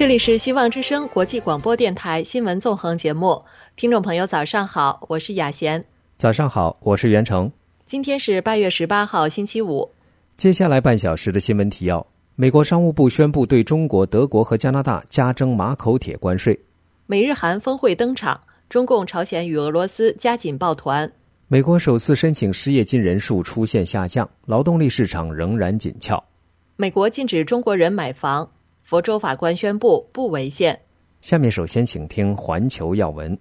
这里是希望之声国际广播电台新闻纵横节目，听众朋友早上好，我是雅贤。 早上好，我是袁成。 今天是8月18号星期五。 接下来半小时的新闻提要：美国商务部宣布对中国、德国和加拿大加征马口铁关税； 美日韩峰会登场，中共、朝鲜与俄罗斯加紧抱团； 美国首次申请失业金人数出现下降，劳动力市场仍然紧俏； 美国禁止中国人买房，佛州法官宣布不违宪。 下面首先请听环球要闻。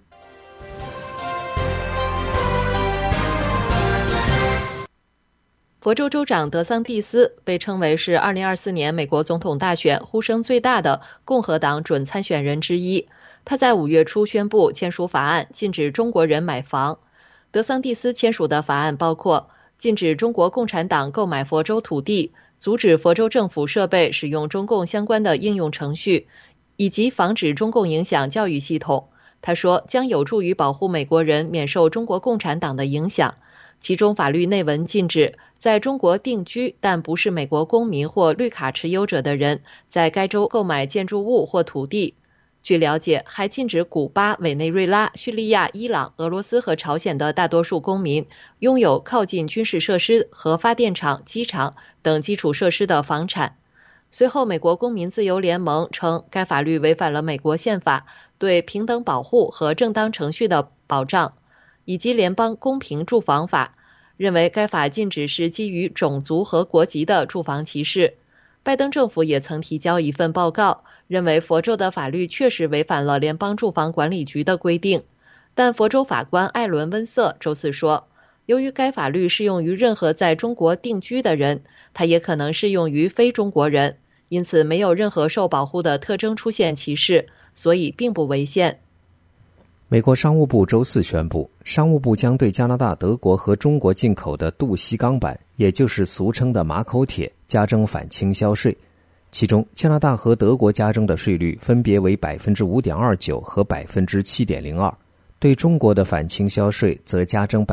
佛州州长德桑蒂斯被称为是2024年美国总统大选呼声最大的共和党准参选人之一。他在5月初宣布签署法案，禁止中国人买房。德桑蒂斯签署的法案包括禁止中国共产党购买佛州土地，阻止佛州政府设备使用中共相关的应用程序，以及防止中共影响教育系统。他说将有助于保护美国人免受中国共产党的影响。其中法律内文禁止在中国定居但不是美国公民或绿卡持有者的人在该州购买建筑物或土地。据了解，还禁止古巴、委内瑞拉、叙利亚、伊朗、俄罗斯和朝鲜的大多数公民拥有靠近军事设施和发电厂、机场等基础设施的房产。随后，美国公民自由联盟称该法律违反了美国宪法对平等保护和正当程序的保障，以及联邦公平住房法，认为该法禁止是基于种族和国籍的住房歧视。拜登政府也曾提交一份报告，认为佛州的法律确实违反了联邦住房管理局的规定。但佛州法官艾伦·温瑟周四说，由于该法律适用于任何在中国定居的人，它也可能适用于非中国人，因此没有任何受保护的特征出现歧视，所以并不违宪。 美国商务部周四宣布，商务部将对加拿大、德国和中国进口的镀锡钢板，也就是俗称的马口铁，加征反倾销税。其中，加拿大和德国加征的税率分别为 5.29% 和 7.02%， 对中国的反倾销税则加征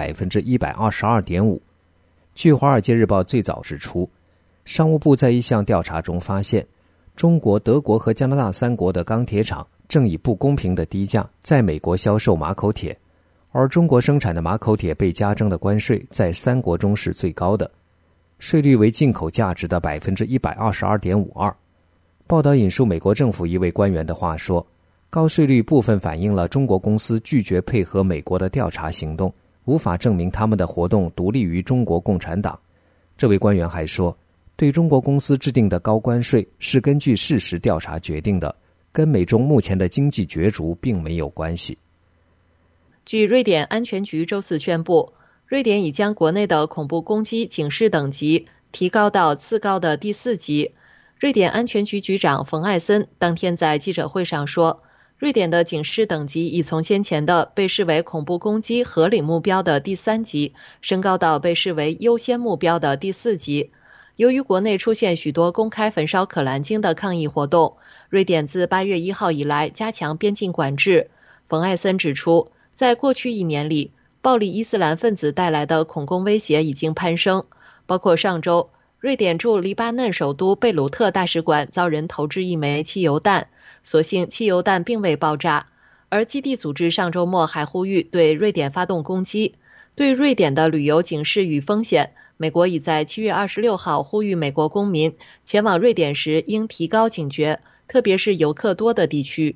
122.5%。 据《华尔街日报》最早指出，商务部在一项调查中发现，中国、德国和加拿大3国的钢铁厂正以不公平的低价在美国销售马口铁，而中国生产的马口铁被加征的关税在3国中是最高的，税率为进口价值的 122.52%。 报道引述美国政府一位官员的话说，高税率部分反映了中国公司拒绝配合美国的调查行动，无法证明他们的活动独立于中国共产党。这位官员还说，对中国公司制定的高关税是根据事实调查决定的，跟美中目前的经济角逐并没有关系。 据瑞典安全局周四宣布，瑞典已将国内的恐怖攻击警示等级提高到次高的第4级。瑞典安全局局长冯艾森当天在记者会上说，瑞典的警示等级已从先前的被视为恐怖攻击合理目标的第3级升高到被视为优先目标的第4级。由于国内出现许多公开焚烧可兰经的抗议活动，瑞典自8月1号以来加强边境管制。冯艾森指出，在过去1年里，暴力伊斯兰分子带来的恐攻威胁已经攀升，包括上周，瑞典驻黎巴嫩首都贝鲁特大使馆遭人投掷一枚汽油弹，所幸汽油弹并未爆炸。而基地组织上周末还呼吁对瑞典发动攻击。对瑞典的旅游警示与风险，美国已在7月26号呼吁美国公民前往瑞典时应提高警觉，特别是游客多的地区。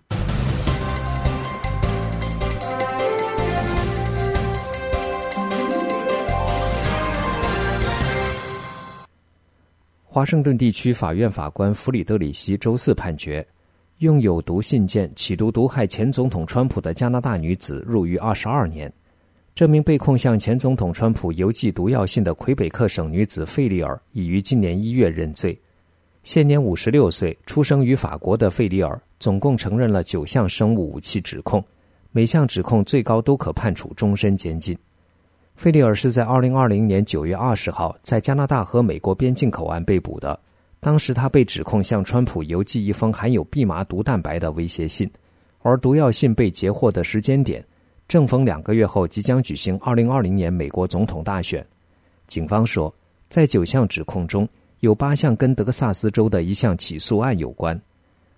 华盛顿地区法院法官弗里德里希周四判决，用有毒信件企图毒害前总统川普的加拿大女子入狱22年。这名被控向前总统川普邮寄毒药信的魁北克省女子费利尔已于今年1月认罪。现年56岁，出生于法国的费利尔总共承认了9项生物武器指控，每项指控最高都可判处终身监禁。费利尔是在2020年9月20号在加拿大和美国边境口岸被捕的，当时他被指控向川普邮寄一封含有蓖麻毒蛋白的威胁信，而毒药信被截获的时间点正逢2个月后即将举行2020年美国总统大选。警方说，在9项指控中，有8项跟德克萨斯州的一项起诉案有关。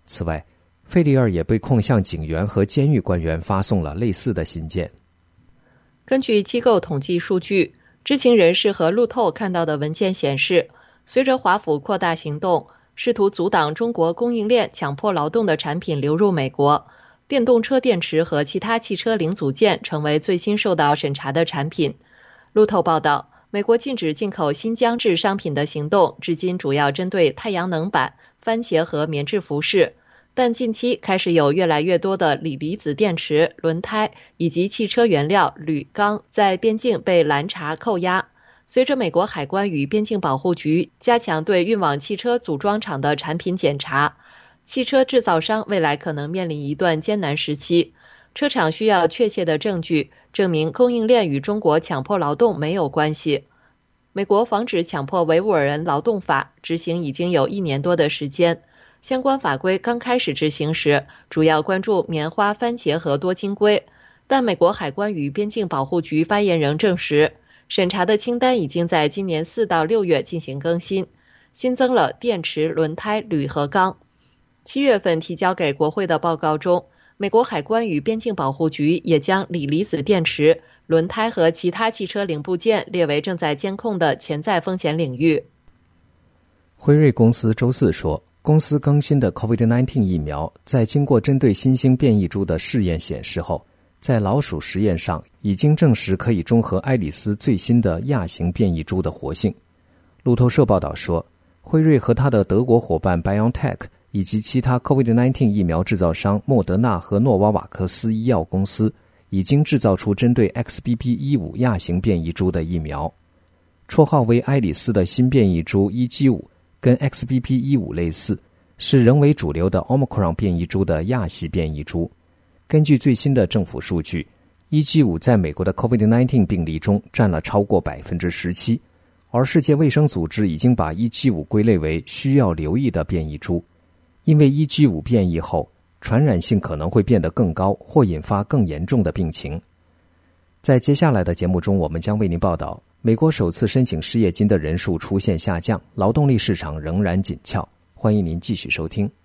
此外，费利尔也被控向警员和监狱官员发送了类似的信件。 根据机构统计数据，知情人士和路透看到的文件显示，随着华府扩大行动，试图阻挡中国供应链强迫劳动的产品流入美国，电动车电池和其他汽车零组件成为最新受到审查的产品。路透报道，美国禁止进口新疆制商品的行动至今主要针对太阳能板、番茄和棉质服饰，但近期开始有越来越多的锂离子电池、轮胎以及汽车原料铝钢在边境被拦查扣押。随着美国海关与边境保护局加强对运往汽车组装厂的产品检查，汽车制造商未来可能面临一段艰难时期。车厂需要确切的证据，证明供应链与中国强迫劳动没有关系。美国防止强迫维吾尔人劳动法执行已经有1年多的时间，相关法规刚开始执行时，主要关注棉花、番茄和多晶硅，但美国海关与边境保护局发言人证实，审查的清单已经在今年4到6月进行更新，新增了电池、轮胎、铝和钢。7月份提交给国会的报告中，美国海关与边境保护局也将锂离子电池、轮胎和其他汽车零部件列为正在监控的潜在风险领域。 辉瑞公司周四说，公司更新的 COVID-19 疫苗在经过针对新兴变异株的试验显示后，在老鼠实验上已经证实可以中和爱丽丝最新的亚型变异株的活性。路透社报道说，辉瑞和他的德国伙伴 BioNTech 以及其他 COVID-19 疫苗制造商莫德纳和诺瓦瓦克斯医药公司已经制造出针对 XBB.1.5 亚型变异株的疫苗。绰号为爱丽丝的新变异株 EG5 跟 XBB.1.5 类似，是仍为主流的 Omicron 变异株的亚系变异株。根据最新的政府数据， EG5 在美国的 COVID-19 病例中占了超过 17%， 而世界卫生组织已经把 EG5 归类为需要留意的变异株。因为 EG5 变异后，传染性可能会变得更高，或引发更严重的病情。在接下来的节目中，我们将为您报道，美国首次申请失业金的人数出现下降，劳动力市场仍然紧俏。欢迎您继续收听。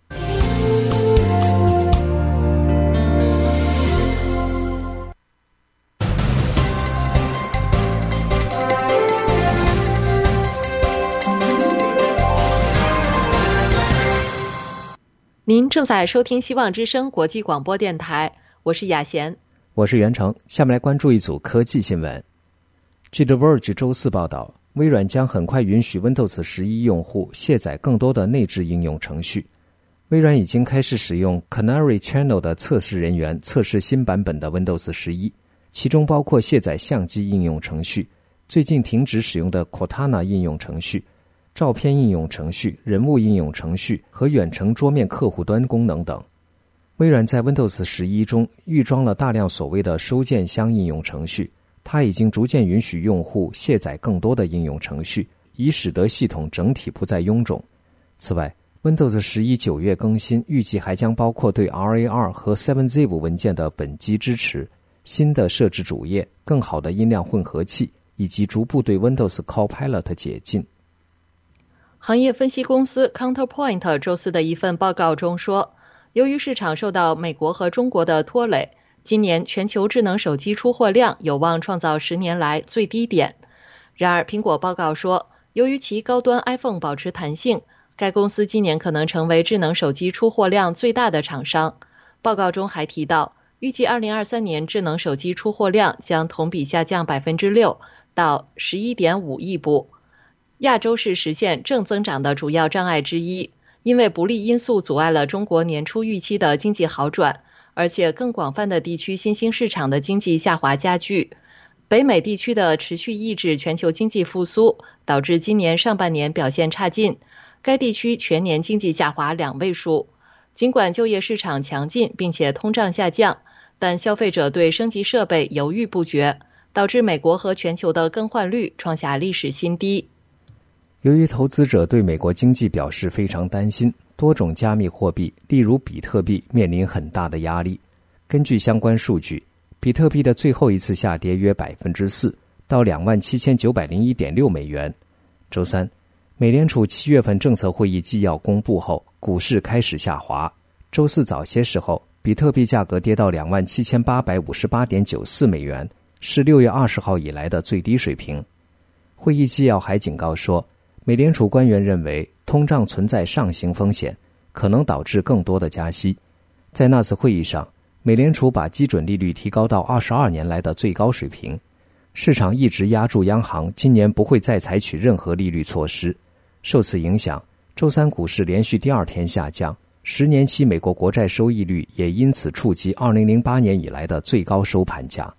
您正在收听希望之声国际广播电台，我是雅贤， 我是袁成。下面来关注一组科技新闻。据 The Verge 周四报道，微软将很快允许 Windows 11用户卸载更多的内置应用程序。微软已经开始使用 Canary Channel 的测试人员测试新版本的 Windows 11，其中包括卸载相机应用程序、最近停止使用的 Cortana 应用程序、照片应用程序、人物应用程序和远程桌面客户端功能等。微软在 Windows 11中预装了大量所谓的收件箱应用程序，它已经逐渐允许用户卸载更多的应用程序，以使得系统整体不再臃肿。此外， Windows 11 9月更新预计还将包括对 RAR 和 7zip 文件的本机支持、新的设置主页、更好的音量混合器，以及逐步对 Windows Copilot 解禁。 行业分析公司 Counterpoint 周四的一份报告中说，由于市场受到美国和中国的拖累，今年全球智能手机出货量有望创造10年来最低点。然而，苹果报告说，由于其高端 iPhone 保持弹性，该公司今年可能成为智能手机出货量最大的厂商。报告中还提到，预计2023年智能手机出货量将同比下降 6% 到 11.5 亿部。亚洲是实现正增长的主要障碍之一，因为不利因素阻碍了中国年初预期的经济好转，而且更广泛的地区新兴市场的经济下滑加剧。北美地区的持续抑制全球经济复苏，导致今年上半年表现差劲，该地区全年经济下滑2位数。尽管就业市场强劲并且通胀下降，但消费者对升级设备犹豫不决，导致美国和全球的更换率创下历史新低。 由于投资者对美国经济表示非常担心，多种加密货币，例如比特币，面临很大的压力。根据相关数据，比特币的最后一次下跌约 4% 到 27,901.6 美元。周三， 美联储7月份政策会议纪要公布后，股市开始下滑。周四早些时候，比特币价格跌到27,858.94美元，是6月20号以来的最低水平。会议纪要还警告说，美联储官员认为通胀存在上行风险，可能导致更多的加息。在那次会议上，美联储把基准利率提高到22年来的最高水平。市场一直压住央行今年不会再采取任何利率措施。受此影响，周三股市连续第2天下降，10年期美国国债收益率也因此触及2008年以来的最高收盘价。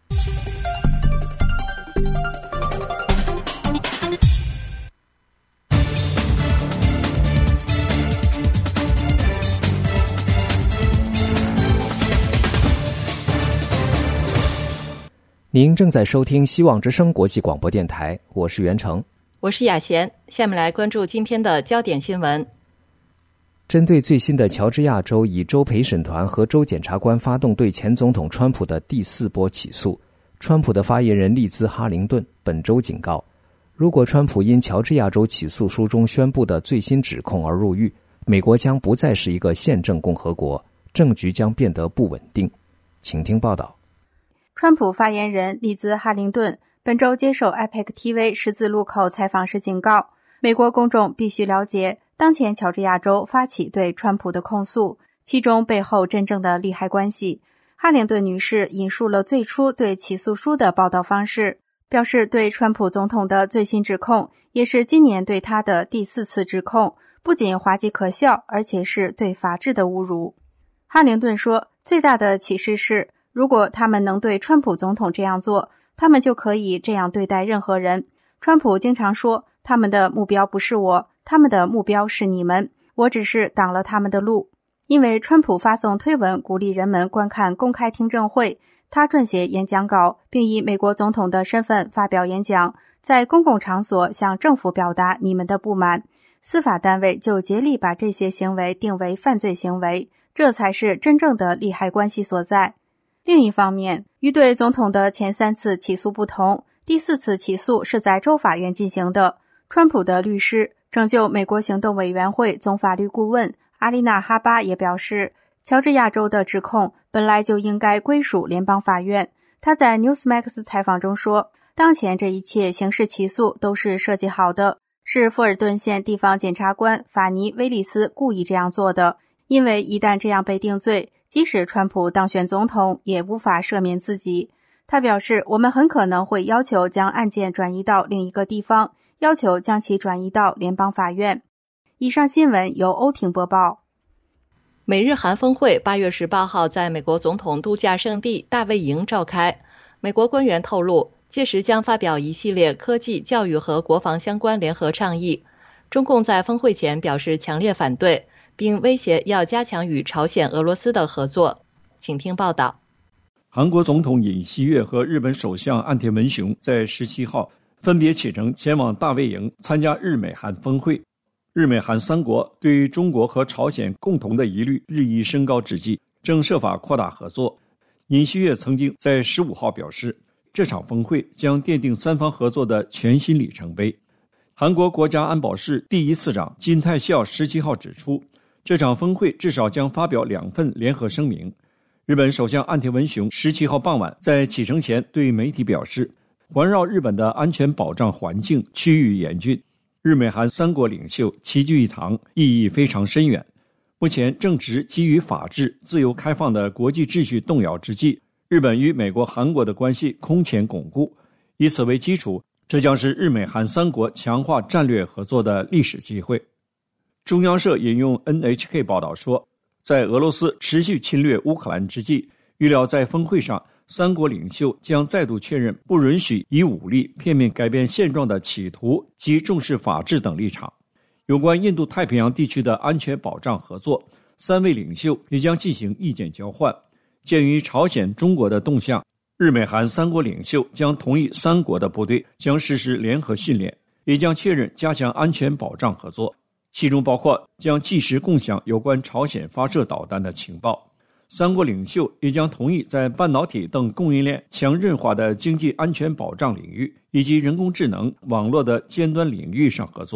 您正在收听希望之声国际广播电台，我是袁成， 我是雅贤。下面来关注今天的焦点新闻。 针对最新的乔治亚州以州陪审团和州检察官发动对前总统川普的第4波起诉，川普的发言人利兹·哈灵顿本周警告，如果川普因乔治亚州起诉书中宣布的最新指控而入狱，美国将不再是一个宪政共和国，政局将变得不稳定。请听报道。 川普发言人利兹·哈灵顿本周接受 IPAC TV 十字路口采访时警告，美国公众必须了解当前乔治亚州发起对川普的控诉，其中背后真正的利害关系。哈灵顿女士引述了最初对起诉书的报道方式，表示对川普总统的最新指控也是今年对他的第4次指控，不仅滑稽可笑，而且是对法治的侮辱。哈灵顿说，最大的启示是，如果他们能对川普总统这样做，他们就可以这样对待任何人。川普经常说，他们的目标不是我，他们的目标是你们，我只是挡了他们的路。因为川普发送推文鼓励人们观看公开听证会，他撰写演讲稿，并以美国总统的身份发表演讲，在公共场所向政府表达你们的不满，司法单位就竭力把这些行为定为犯罪行为，这才是真正的利害关系所在。另一方面，与对总统的前3次起诉不同，第4次起诉是在州法院进行的。川普的律师、拯救美国行动委员会总法律顾问阿丽娜·哈巴也表示，乔治亚州的指控本来就应该归属联邦法院。他在 Newsmax 采访中说，当前这一切刑事起诉都是设计好的，是富尔顿县地方检察官法尼·威利斯故意这样做的，因为一旦这样被定罪，即使川普当选总统也无法赦免自己。他表示，我们很可能会要求将案件转移到另一个地方，要求将其转移到联邦法院。以上新闻由欧婷播报。 美日韩峰会8月18号在美国总统度假胜地大卫营召开。美国官员透露，届时将发表一系列科技、教育和国防相关联合倡议。中共在峰会前表示强烈反对，并威胁要加强与朝鲜、俄罗斯的合作。请听报道。 韩国总统尹锡悦和日本首相岸田文雄在17号分别启程前往大卫营参加日美韩峰会。日美韩3国对于中国和朝鲜共同的疑虑日益升高之际，正设法扩大合作。尹锡悦曾经在15号表示，这场峰会将奠定3方合作的全新里程碑。韩国国家安保室第1次长金泰孝17号指出，这场峰会至少将发表2份联合声明。日本首相岸田文雄17号傍晚在启程前对媒体表示，环绕日本的安全保障环境趋于严峻，日美韩3国领袖齐聚一堂，意义非常深远。目前正值基于法治、自由开放的国际秩序动摇之际，日本与美国、韩国的关系空前巩固，以此为基础，这将是日美韩3国强化战略合作的历史机会。中央社引用 NHK 报道说，在俄罗斯持续侵略乌克兰之际，预料在峰会上3国领袖将再度确认不允许以武力片面改变现状的企图及重视法治等立场。有关印度太平洋地区的安全保障合作，3位领袖也将进行意见交换。鉴于朝鲜、中国的动向，日美韩3国领袖将同意3国的部队将实施联合训练，也将确认加强安全保障合作，其中包括将即时共享有关朝鲜发射导弹的情报。3国领袖也将同意在半导体等供应链强韧化的经济安全保障领域以及人工智能、网络的尖端领域上合作。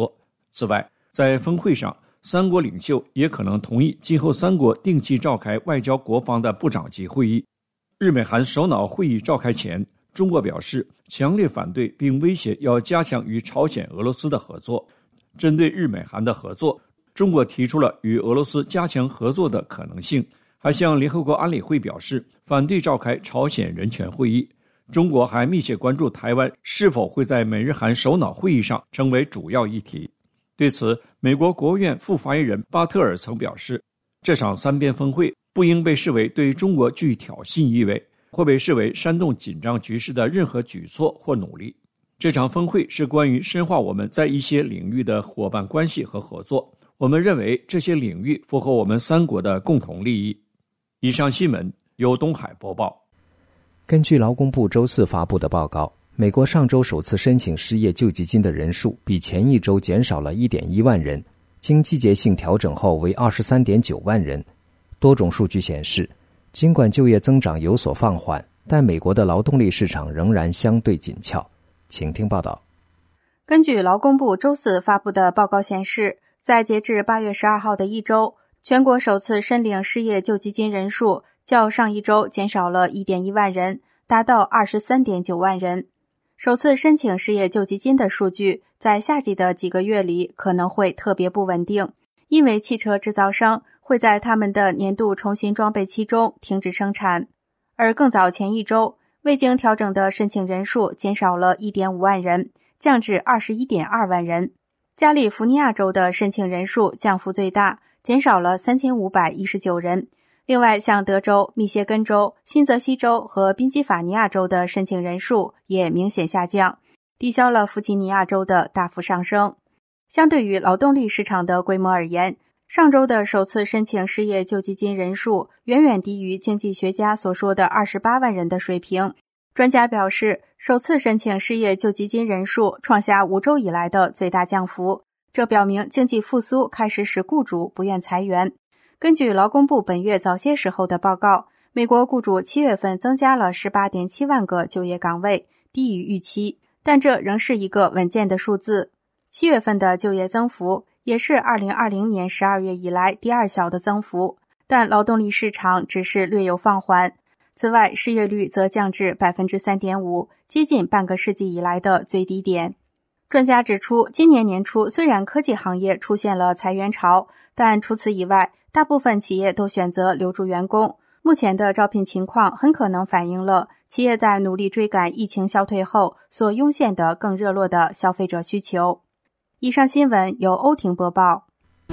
此外，在峰会上，三国领袖也可能同意今后三国定期召开外交国防的部长级会议。日美韩首脑会议召开前，中国表示强烈反对并威胁要加强与朝鲜、俄罗斯的合作。针对日美韩的合作，中国提出了与俄罗斯加强合作的可能性，还向联合国安理会表示反对召开朝鲜人权会议。中国还密切关注台湾是否会在美日韩首脑会议上成为主要议题。对此，美国国务院副发言人巴特尔曾表示，这场三边峰会不应被视为对中国具挑衅意味，或被视为煽动紧张局势的任何举措或努力。这场峰会是关于深化我们在一些领域的伙伴关系和合作，我们认为这些领域符合我们三国的共同利益。以上新闻由东海播报。 根据劳工部周四发布的报告，美国上周首次申请失业救济金的人数比前一周减少了 1.1 万人，经季节性调整后为 23.9 万人。多种数据显示，尽管就业增长有所放缓，但美国的劳动力市场仍然相对紧俏。请听报道。 根据劳工部周四发布的报告显示，在截至8月12号的一周，全国首次申领失业救济金人数较上一周减少了 1.1 万人，达到 23.9 万人。首次申请失业救济金的数据在夏季的几个月里可能会特别不稳定，因为汽车制造商会在他们的年度重新装备期中停止生产。而更早前一周，未经调整的申请人数减少了 1.5 万人，降至 21.2 万人。加利福尼亚州的申请人数降幅最大，减少了3519人。另外，像德州、密歇根州、新泽西州和宾夕法尼亚州的申请人数也明显下降，抵消了弗吉尼亚州的大幅上升。相对于劳动力市场的规模而言，上周的首次申请失业救济金人数远远低于经济学家所说的28万人的水平。专家表示，首次申请失业救济金人数创下5周以来的最大降幅，这表明经济复苏开始使雇主不愿裁员。根据劳工部本月早些时候的报告，美国雇主7月份增加了 18.7 万个就业岗位，低于预期，但这仍是一个稳健的数字。7月份的就业增幅也是2020年12月以来第二小的增幅，但劳动力市场只是略有放缓。此外，失业率则降至 3.5%， 接近半个世纪以来的最低点。专家指出，今年年初虽然科技行业出现了裁员潮，但除此以外，大部分企业都选择留住员工。目前的招聘情况很可能反映了企业在努力追赶疫情消退后所涌现的更热络的消费者需求。以上新闻由欧婷播报。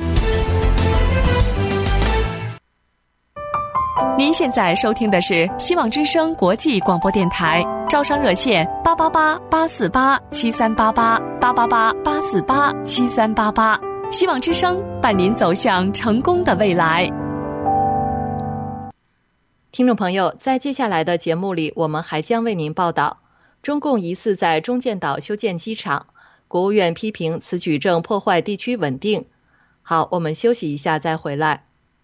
您现在收听的是希望之声国际广播电台，招商热线888-848-7388，888-848-7388。希望之声伴您走向成功的未来。 听众朋友，在接下来的节目里，我们还将为您报道，中共疑似在中建岛修建机场，国务院批评此举正破坏地区稳定。好，我们休息一下再回来。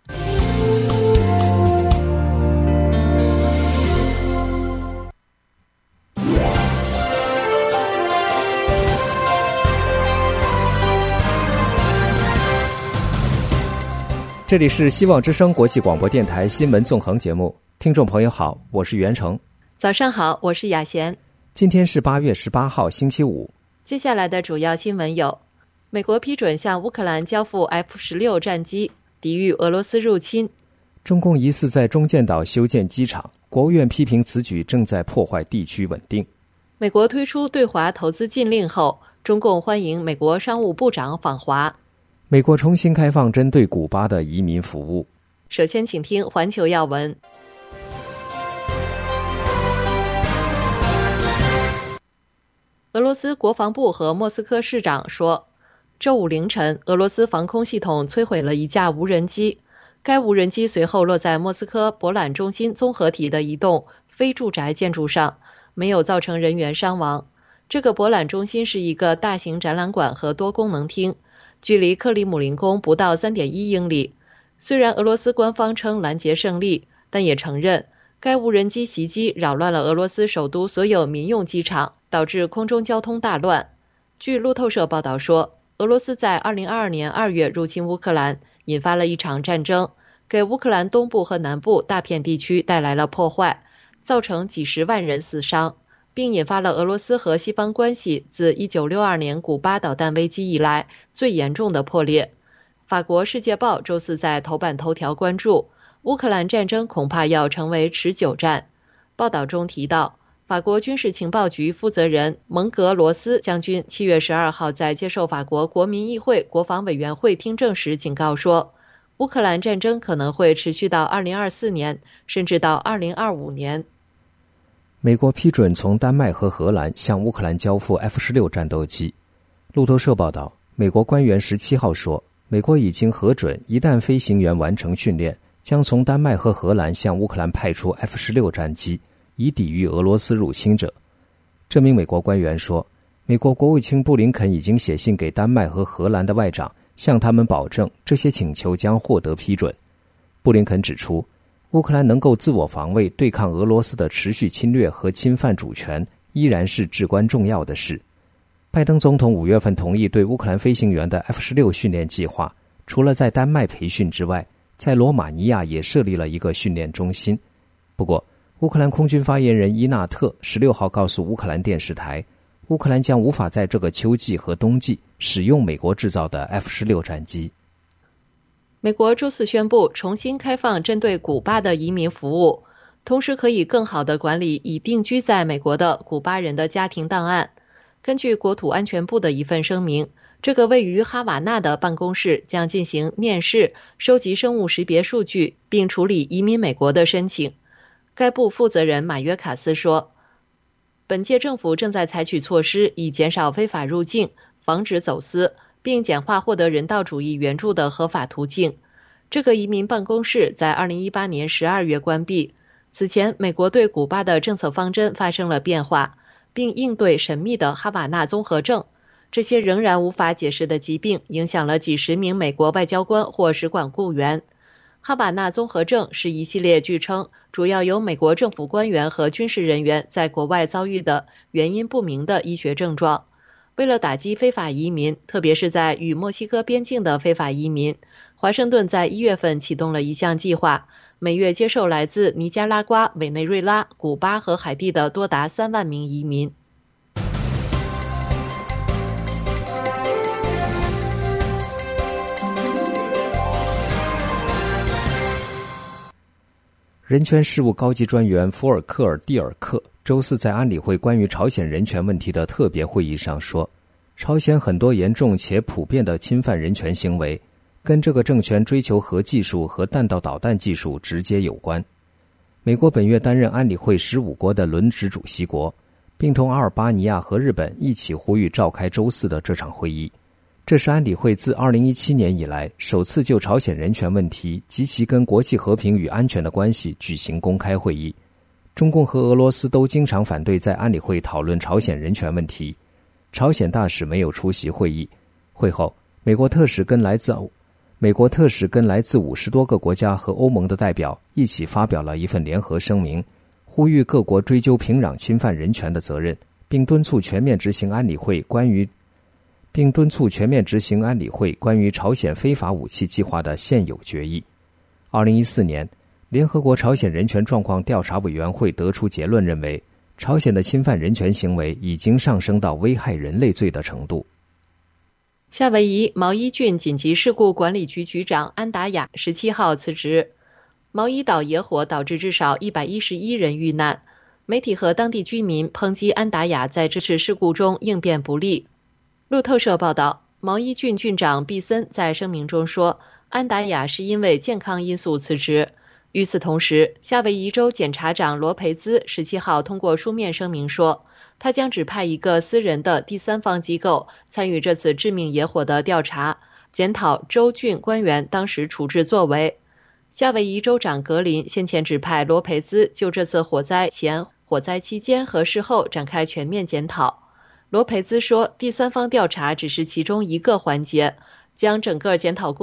这里是希望之声国际广播电台新闻纵横节目，听众朋友好，我是袁成。 早上好，我是雅贤。 今天是8月18号星期五。 接下来的主要新闻有：美国批准向乌克兰交付 F-16 战机，抵御俄罗斯入侵； 中共疑似在中建岛修建机场，国务院批评此举正在破坏地区稳定； 美国推出对华投资禁令后，中共欢迎美国商务部长访华； 美国重新开放针对古巴的移民服务。 首先请听环球要闻。俄罗斯国防部和莫斯科市长说，周五凌晨，俄罗斯防空系统摧毁了一架无人机，该无人机随后落在莫斯科博览中心综合体的一栋非住宅建筑上，没有造成人员伤亡。这个博览中心是一个大型展览馆和多功能厅，距离克里姆林宫不到 3.1 英里。虽然俄罗斯官方称拦截胜利，但也承认该无人机袭击扰乱了俄罗斯首都所有民用机场，导致空中交通大乱。据路透社报道说， 俄罗斯在2022年2月入侵乌克兰，引发了一场战争，给乌克兰东部和南部大片地区带来了破坏，造成几十万人死伤，并引发了俄罗斯和西方关系自1962年古巴导弹危机以来最严重的破裂。法国《世界报》周四在头版头条关注，乌克兰战争恐怕要成为持久战。报道中提到，法国军事情报局负责人蒙格罗斯将军7月12号在接受法国国民议会国防委员会听证时警告说，乌克兰战争可能会持续到2024年，甚至到2025年。 美国批准从丹麦和荷兰向乌克兰交付 F-16 战斗机。路透社报道，美国官员17号说，美国已经核准一旦飞行员完成训练，将从丹麦和荷兰向乌克兰派出 F-16 战机，以抵御俄罗斯入侵者。这名美国官员说，美国国务卿布林肯已经写信给丹麦和荷兰的外长，向他们保证这些请求将获得批准。布林肯指出，乌克兰能够自我防卫对抗俄罗斯的持续侵略和侵犯主权依然是至关重要的事。拜登总统5月份同意对乌克兰飞行员的 F-16 训练计划，除了在丹麦培训之外，在罗马尼亚也设立了一个训练中心。不过，乌克兰空军发言人伊纳特16号告诉乌克兰电视台，乌克兰将无法在这个秋季和冬季使用美国制造的 F-16 战机。 美国周四宣布重新开放针对古巴的移民服务，同时可以更好地管理已定居在美国的古巴人的家庭档案。根据国土安全部的一份声明，这个位于哈瓦那的办公室将进行面试、收集生物识别数据，并处理移民美国的申请。该部负责人马约卡斯说，本届政府正在采取措施以减少非法入境，防止走私，并简化获得人道主义援助的合法途径。这个移民办公室在2018年12月关闭。此前，美国对古巴的政策方针发生了变化，并应对神秘的哈瓦那综合症。这些仍然无法解释的疾病影响了几十名美国外交官或使馆雇员。哈瓦那综合症是一系列据称主要由美国政府官员和军事人员在国外遭遇的原因不明的医学症状。为了打击非法移民，特别是在与墨西哥边境的非法移民，华盛顿在1月份启动了一项计划，每月接受来自尼加拉瓜、委内瑞拉、古巴和海地的多达3万名移民。 人权事务高级专员福尔克尔蒂尔克周四在安理会关于朝鲜人权问题的特别会议上说，朝鲜很多严重且普遍的侵犯人权行为跟这个政权追求核技术和弹道导弹技术直接有关。美国本月担任安理会15国的轮值主席国，并同阿尔巴尼亚和日本一起呼吁召开周四的这场会议。这是安理会自2017年以来首次就朝鲜人权问题及其跟国际和平与安全的关系举行公开会议。中共和俄罗斯都经常反对在安理会讨论朝鲜人权问题。朝鲜大使没有出席会议。会后，美国特使跟来自50多个国家和欧盟的代表一起发表了一份联合声明，呼吁各国追究平壤侵犯人权的责任，并敦促全面执行安理会关于朝鲜非法武器计划的现有决议。2014年，联合国朝鲜人权状况调查委员会得出结论，认为朝鲜的侵犯人权行为已经上升到危害人类罪的程度。 夏威夷毛伊郡紧急事故管理局局长安达雅17号辞职。毛伊岛野火导致至少111人遇难。媒体和当地居民抨击安达雅在这次事故中应变不力。路透社报道，毛伊郡郡长毕森在声明中说，安达雅是因为健康因素辞职。与此同时，夏威夷州检察长罗培兹17号通过书面声明说，他将指派一个私人的第三方机构参与这次致命野火的调查，检讨州郡官员当时处置作为。夏威夷州长格林先前指派罗培兹就这次火灾前、火灾期间和事后展开全面检讨。罗培兹说，第三方调查只是其中一个环节，将整个检讨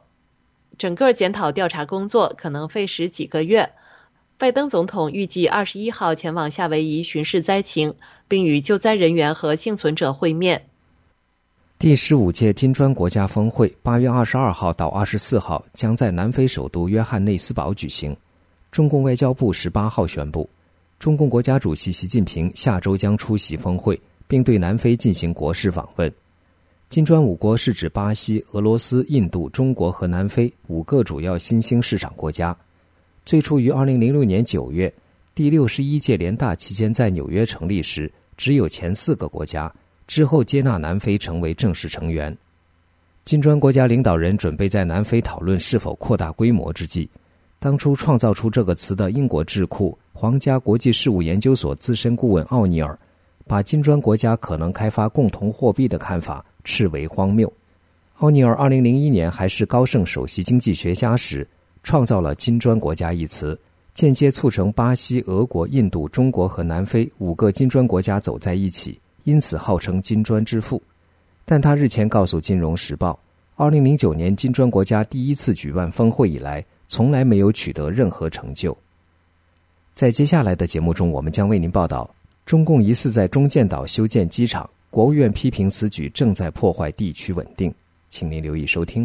调查工作可能费时几个月。拜登总统预计21号前往夏威夷巡视灾情，并与救灾人员和幸存者会面。 第15届金砖国家峰会8月22号到24号将在南非首都约翰内斯堡举行。中共外交部18号宣布，中共国家主席习近平下周将出席峰会，并对南非进行国事访问。金砖5国是指巴西、俄罗斯、印度、中国和南非5个主要新兴市场国家。最初于2006年9月，第61届联大期间在纽约成立时，只有前4个国家，之后接纳南非成为正式成员。金砖国家领导人准备在南非讨论是否扩大规模之际，当初创造出这个词的英国智库皇家国际事务研究所资深顾问奥尼尔，把金砖国家可能开发共同货币的看法斥为荒谬。奥尼尔2001年还是高盛首席经济学家时，创造了金砖国家一词，间接促成巴西、俄国、印度、中国和南非5个金砖国家走在一起，因此号称金砖之父。但他日前告诉《金融时报》，2009年金砖国家第一次举办峰会以来，从来没有取得任何成就。在接下来的节目中，我们将为您报道，中共疑似在中建岛修建机场，国务院批评此举正在破坏地区稳定。请您留意收听。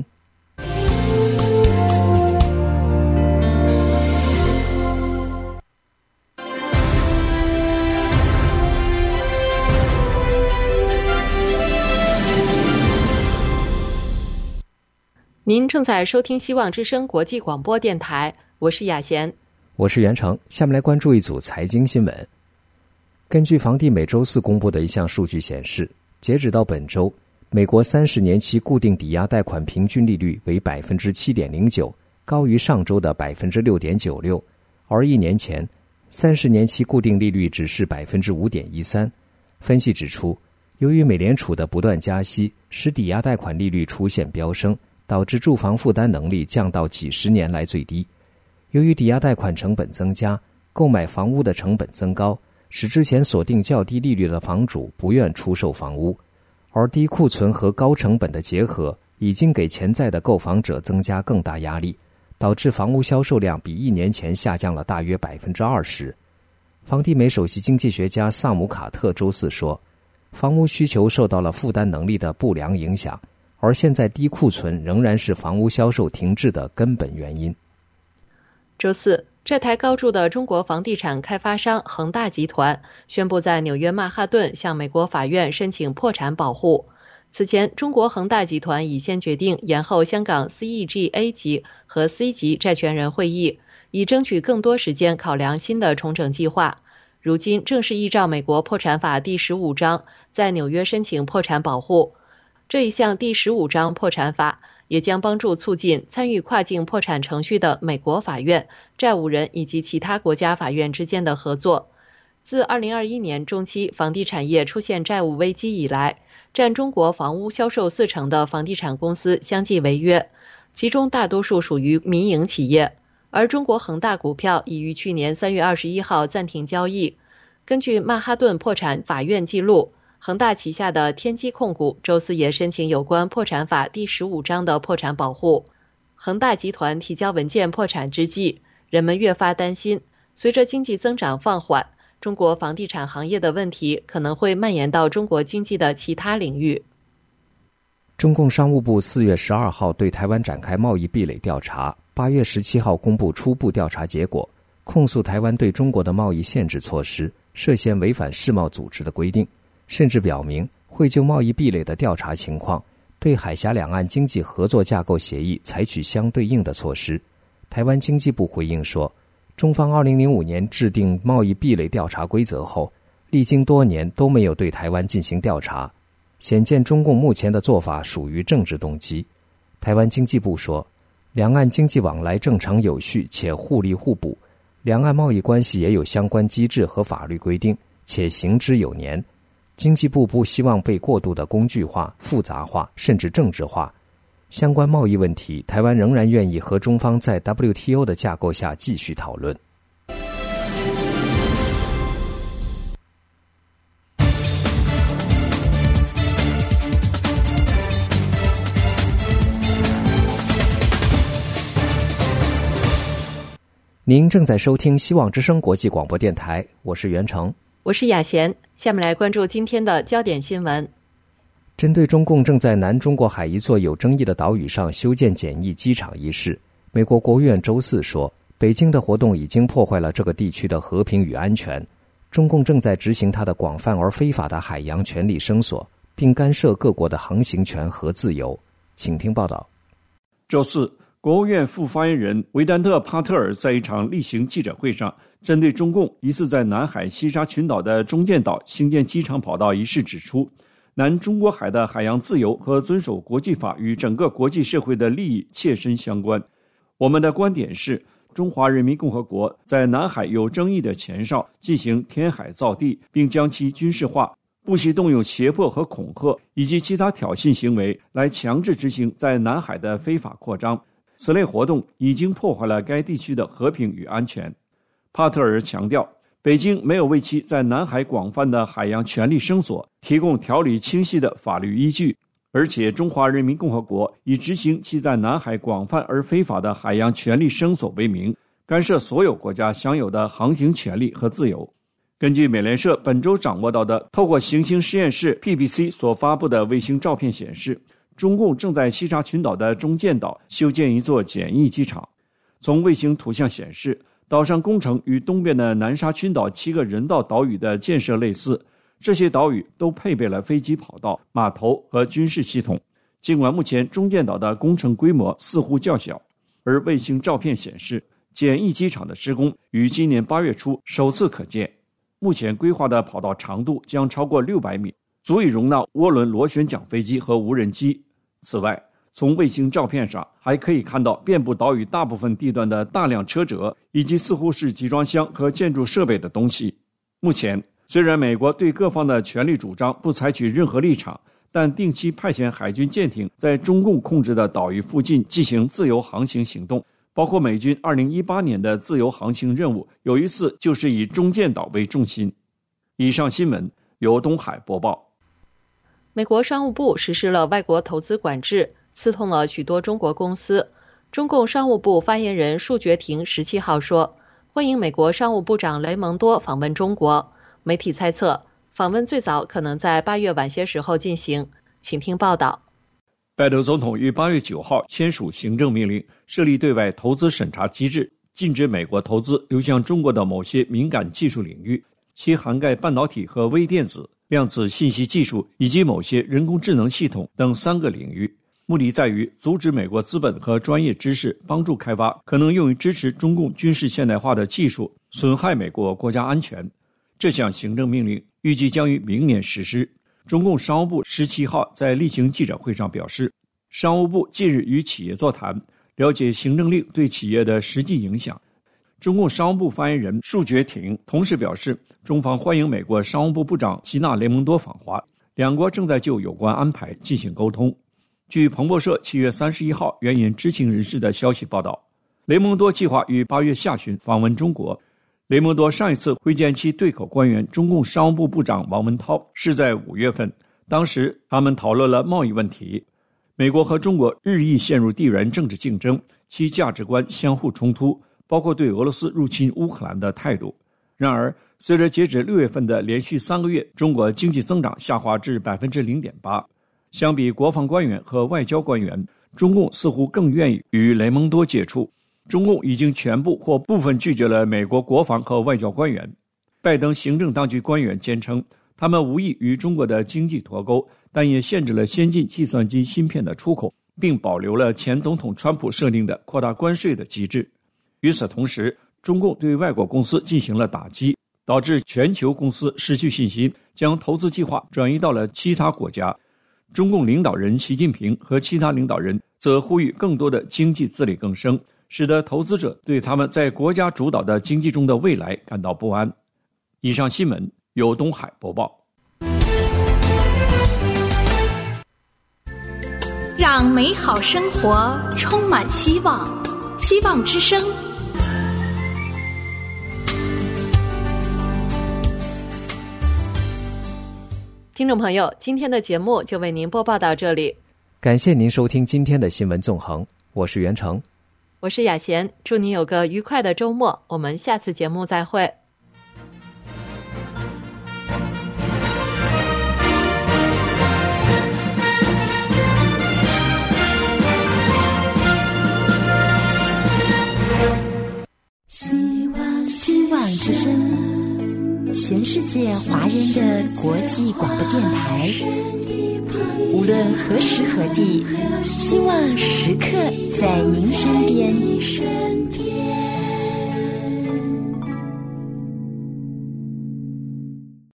您正在收听希望之声国际广播电台，我是雅贤， 我是袁成。下面来关注一组财经新闻。根据房地美周4公布的一项数据显示，截止到本周，美国30年期固定抵押贷款平均利率为 7.09%， 高于上周的 6.96%， 而1年前30年期固定利率只是 5.13%。 分析指出，由于美联储的不断加息，使抵押贷款利率出现飙升，导致住房负担能力降到几十年来最低。由于抵押贷款成本增加，购买房屋的成本增高，使之前锁定较低利率的房主不愿出售房屋，而低库存和高成本的结合已经给潜在的购房者增加更大压力，导致房屋销售量比1年前下降了大约 20%。 房地美首席经济学家萨姆卡特周4说，房屋需求受到了负担能力的不良影响，而现在低库存仍然是房屋销售停滞的根本原因。 周4，债台高筑的中国房地产开发商恒大集团宣布在纽约曼哈顿向美国法院申请破产保护。此前，中国恒大集团已先决定延后香港 CEGA 级和 C 级债权人会议，以争取更多时间考量新的重整计划。如今正是依照美国破产法第15章在纽约申请破产保护。这一项第15章破产法也将帮助促进参与跨境破产程序的美国法院、债务人以及其他国家法院之间的合作。自2021年中期房地产业出现债务危机以来，占中国房屋销售40%的房地产公司相继违约，其中大多数属于民营企业，而中国恒大股票已于去年3月21号暂停交易。根据曼哈顿破产法院记录，恒大旗下的天基控股周4也申请有关破产法第15章的破产保护。恒大集团提交文件破产之际，人们越发担心，随着经济增长放缓，中国房地产行业的问题可能会蔓延到中国经济的其他领域。 中共商务部4月12号对台湾展开贸易壁垒调查，8月17号公布初步调查结果，控诉台湾对中国的贸易限制措施涉嫌违反世贸组织的规定，甚至表明会就贸易壁垒的调查情况对海峡两岸经济合作架构协议采取相对应的措施。台湾经济部回应说，中方2005年制定贸易壁垒调查规则后，历经多年都没有对台湾进行调查，显见中共目前的做法属于政治动机。台湾经济部说，两岸经济往来正常有序且互利互补，两岸贸易关系也有相关机制和法律规定，且行之有年。经济部不希望被过度的工具化、复杂化，甚至政治化。相关贸易问题，台湾仍然愿意和中方在 WTO 的架构下继续讨论。您正在收听希望之声国际广播电台，我是袁成， 我是雅贤。下面来关注今天的焦点新闻。 针对中共正在南中国海一座有争议的岛屿上修建简易机场一事，美国国务院周四说，北京的活动已经破坏了这个地区的和平与安全，中共正在执行它的广泛而非法的海洋权力声索，并干涉各国的航行权和自由。请听报道。 周四，国务院副发言人维丹特·帕特尔在一场例行记者会上，针对中共疑似在南海西沙群岛的中建岛兴建机场跑道一事指出，南中国海的海洋自由和遵守国际法与整个国际社会的利益切身相关。我们的观点是，中华人民共和国在南海有争议的前哨进行填海造地，并将其军事化，不惜动用胁迫和恐吓以及其他挑衅行为来强制执行在南海的非法扩张。此类活动已经破坏了该地区的和平与安全。帕特尔强调，北京没有为其在南海广泛的海洋权力声索提供条理清晰的法律依据，而且中华人民共和国以执行其在南海广泛而非法的海洋权力声索为名，干涉所有国家享有的航行权利和自由。根据美联社本周掌握到的透过行星实验室 PBC 所发布的卫星照片显示，中共正在西沙群岛的中建岛修建一座简易机场。从卫星图像显示，岛上工程与东边的南沙群岛7个人造岛屿的建设类似，这些岛屿都配备了飞机跑道、码头和军事系统。尽管目前中建岛的工程规模似乎较小，而卫星照片显示，简易机场的施工于今年8月初首次可见。目前规划的跑道长度将超过600米，足以容纳涡轮螺旋桨飞机和无人机。此外，从卫星照片上还可以看到遍布岛屿大部分地段的大量车辙，以及似乎是集装箱和建筑设备的东西。目前，虽然美国对各方的权力主张不采取任何立场，但定期派遣海军舰艇在中共控制的岛屿附近进行自由航行行动，包括美军2018年的自由航行任务，有一次就是以中建岛为重心。以上新闻由东海播报。 美国商务部实施了外国投资管制，刺痛了许多中国公司。中共商务部发言人束觉廷17号说，欢迎美国商务部长雷蒙多访问中国。媒体猜测，访问最早可能在8月晚些时候进行。请听报道。 拜登总统于8月9号签署行政命令，设立对外投资审查机制，禁止美国投资流向中国的某些敏感技术领域，其涵盖半导体和微电子、量子信息技术以及某些人工智能系统等3个领域。目的在于阻止美国资本和专业知识帮助开发可能用于支持中共军事现代化的技术，损害美国国家安全。这项行政命令预计将于明年实施。中共商务部17号在例行记者会上表示，商务部近日与企业座谈，了解行政令对企业的实际影响。中共商务部发言人束觉廷同时表示，中方欢迎美国商务部部长吉娜·雷蒙多访华，两国正在就有关安排进行沟通。据彭博社7月31号援引知情人士的消息报道，雷蒙多计划于8月下旬访问中国。雷蒙多上一次会见其对口官员中共商务部部长王文涛是在5月份，当时他们讨论了贸易问题。美国和中国日益陷入地缘政治竞争，其价值观相互冲突，包括对俄罗斯入侵乌克兰的态度。然而，随着截止6月份的连续3个月中国经济增长下滑至 0.8%， 相比国防官员和外交官员，中共似乎更愿意与雷蒙多接触。中共已经全部或部分拒绝了美国国防和外交官员。拜登行政当局官员坚称，他们无意与中国的经济脱钩，但也限制了先进计算机芯片的出口，并保留了前总统川普设定的扩大关税的机制。与此同时，中共对外国公司进行了打击，导致全球公司失去信心，将投资计划转移到了其他国家。中共领导人习近平和其他领导人则呼吁更多的经济自力更生，使得投资者对他们在国家主导的经济中的未来感到不安。以上新闻由东海播报。 让美好生活充满希望，希望之声。 听众朋友，今天的节目就为您播报到这里。 感谢您收听今天的新闻纵横，我是袁成， 我是雅贤，祝您有个愉快的周末，我们下次节目再会。 世界华人的国际广播电台，无论何时何地，希望时刻在您身边。